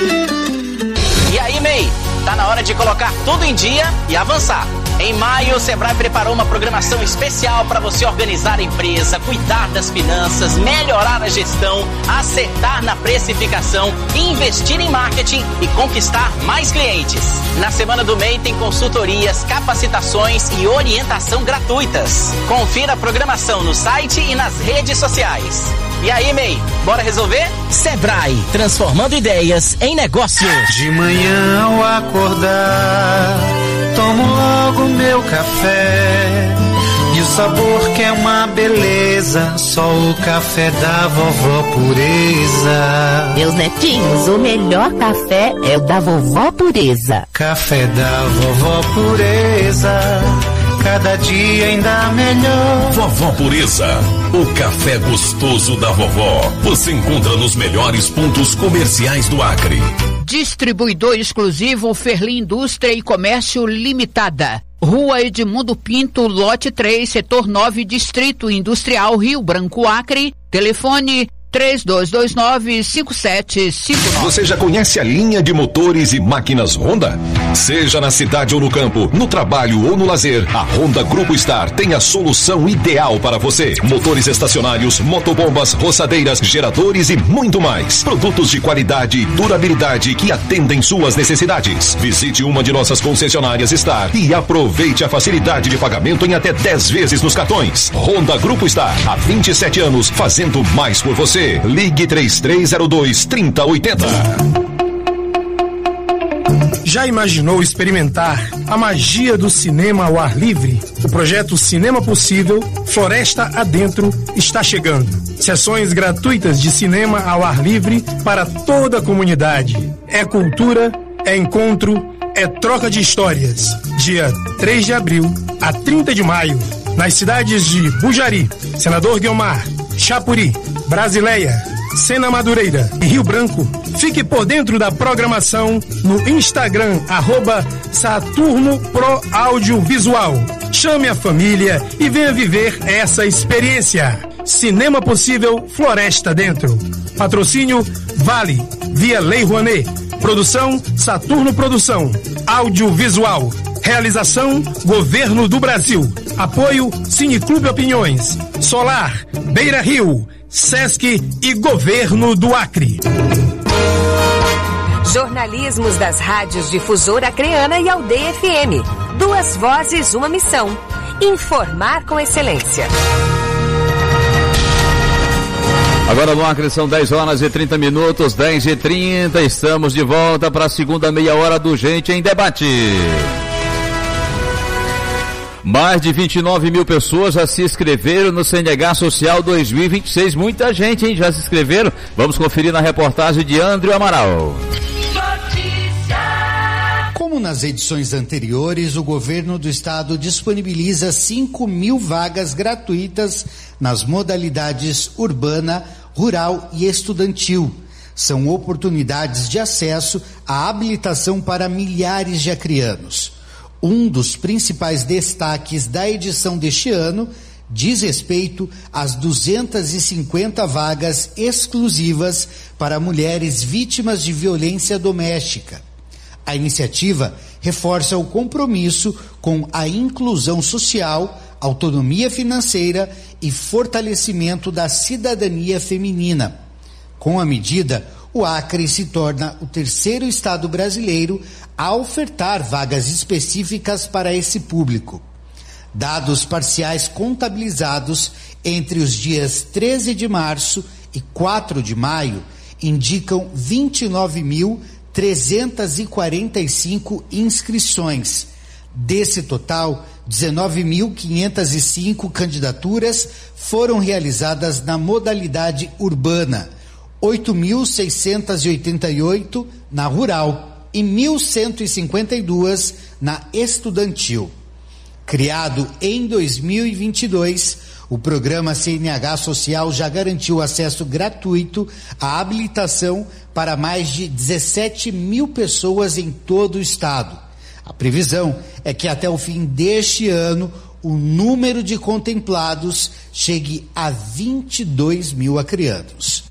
E aí, M E I? Tá na hora de colocar tudo em dia e avançar. Em maio, o Sebrae preparou uma programação especial para você organizar a empresa, cuidar das finanças, melhorar a gestão, acertar na precificação, investir em marketing e conquistar mais clientes. Na semana do M E I tem consultorias, capacitações e orientação gratuitas. Confira a programação no site e nas redes sociais. E aí, M E I, bora resolver? Sebrae, transformando ideias em negócios. De manhã ao acordar, tomo logo meu café. E o sabor que é uma beleza, só o café da vovó Pureza. Meus netinhos, o melhor café é o da vovó Pureza. Café da vovó Pureza, cada dia ainda melhor. Vovó Pureza, o café gostoso da vovó. Você encontra nos melhores pontos comerciais do Acre. Distribuidor exclusivo Ferli Indústria e Comércio Limitada. Rua Edmundo Pinto, lote três, setor nove, Distrito Industrial Rio Branco, Acre. Telefone três dois dois nove, cinco sete cinco nove. Você já conhece a linha de motores e máquinas Honda? Seja na cidade ou no campo, no trabalho ou no lazer, a Honda Grupo Star tem a solução ideal para você. Motores estacionários, motobombas, roçadeiras, geradores e muito mais. Produtos de qualidade e durabilidade que atendem suas necessidades. Visite uma de nossas concessionárias Star e aproveite a facilidade de pagamento em até dez vezes nos cartões. Honda Grupo Star, há vinte e sete anos, fazendo mais por você. Ligue três três zero dois, três zero oito zero. Já imaginou experimentar a magia do cinema ao ar livre? O projeto Cinema Possível, Floresta Adentro, está chegando. Sessões gratuitas de cinema ao ar livre para toda a comunidade. É cultura, é encontro, é troca de histórias. Dia três de abril a trinta de maio, nas cidades de Bujari, Senador Guiomar, Chapuri, Brasileia, Sena Madureira e Rio Branco. Fique por dentro da programação no Instagram, arroba Saturno Pro Audiovisual. Chame a família e venha viver essa experiência. Cinema Possível, Floresta Dentro. Patrocínio Vale, via Lei Rouanet. Produção Saturno Produção. Audiovisual. Realização Governo do Brasil. Apoio Cineclube Opiniões. Solar, Beira Rio, Sesc e Governo do Acre. Jornalismos das rádios Difusora Acreana e Aldeia F M. Duas vozes, uma missão. Informar com excelência. Agora no Acre são dez horas e trinta minutos, dez e trinta. Estamos de volta para a segunda meia hora do Gente em Debate. Mais de vinte e nove mil pessoas já se inscreveram no C N H Social dois mil e vinte e seis. Muita gente, hein? Já se inscreveram. Vamos conferir na reportagem de André Amaral. Como nas edições anteriores, o governo do estado disponibiliza cinco mil vagas gratuitas nas modalidades urbana, rural e estudantil. São oportunidades de acesso à habilitação para milhares de acreanos. Um dos principais destaques da edição deste ano diz respeito às duzentas e cinquenta vagas exclusivas para mulheres vítimas de violência doméstica. A iniciativa reforça o compromisso com a inclusão social, autonomia financeira e fortalecimento da cidadania feminina. Com a medida, o Acre se torna o terceiro estado brasileiro a ofertar vagas específicas para esse público. Dados parciais contabilizados entre os dias treze de março e quatro de maio indicam vinte e nove mil trezentas e quarenta e cinco inscrições. Desse total, dezenove mil quinhentas e cinco candidaturas foram realizadas na modalidade urbana, oito mil seiscentas e oitenta e oito na rural e mil cento e cinquenta e dois na estudantil. Criado em dois mil e vinte e dois, o programa C N H Social já garantiu acesso gratuito à habilitação para mais de dezessete mil pessoas em todo o estado. A previsão é que até o fim deste ano o número de contemplados chegue a vinte e dois mil acreanos.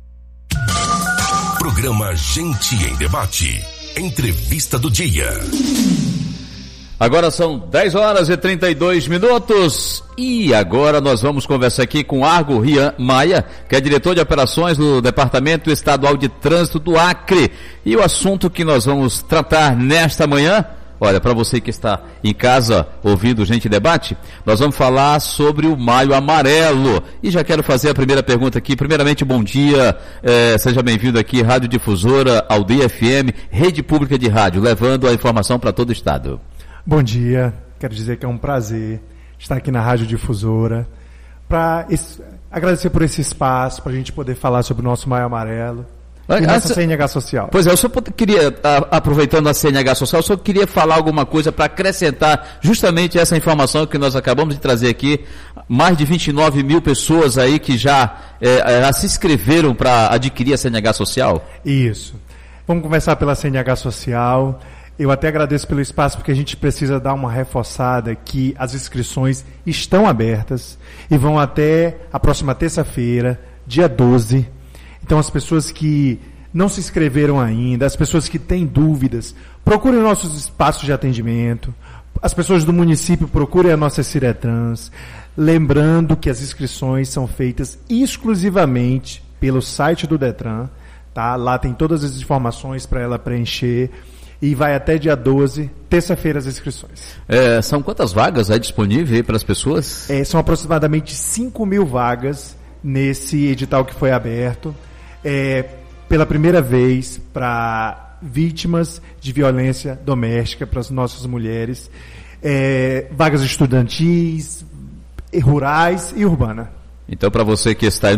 Programa Gente em Debate. Entrevista do dia. Agora são dez horas e trinta e dois minutos e agora nós vamos conversar aqui com Argo Rian Maia, que é diretor de operações do Departamento Estadual de Trânsito do Acre. E o assunto que nós vamos tratar nesta manhã, olha, para você que está em casa ouvindo Gente em Debate, nós vamos falar sobre o Maio Amarelo. E já quero fazer a primeira pergunta aqui. Primeiramente, bom dia, eh, seja bem-vindo aqui, Rádio Difusora, Aldeia F M, Rede Pública de Rádio, levando a informação para todo o estado. Bom dia, quero dizer que é um prazer estar aqui na Rádio Difusora, para agradecer por esse espaço, para a gente poder falar sobre o nosso Maio Amarelo. E nossa C N H Social. Pois é, eu só queria, aproveitando a C N H Social, eu só queria falar alguma coisa para acrescentar justamente essa informação que nós acabamos de trazer aqui. Mais de vinte e nove mil pessoas aí que já, é, já se inscreveram para adquirir a C N H Social. Isso. Vamos começar pela C N H Social. Eu até agradeço pelo espaço, porque a gente precisa dar uma reforçada que as inscrições estão abertas e vão até a próxima terça-feira, dia doze. Então, as pessoas que não se inscreveram ainda, as pessoas que têm dúvidas, procurem nossos espaços de atendimento. As pessoas do município procurem a nossa Ciretrans. Lembrando que as inscrições são feitas exclusivamente pelo site do Detran. Tá? Lá tem todas as informações para ela preencher. E vai até dia doze, terça-feira, as inscrições. É, são quantas vagas aí disponíveis para as pessoas? É, são aproximadamente cinco mil vagas nesse edital que foi aberto. É, pela primeira vez para vítimas de violência doméstica, para as nossas mulheres. É, vagas estudantis, rurais e urbanas. Então, para você que está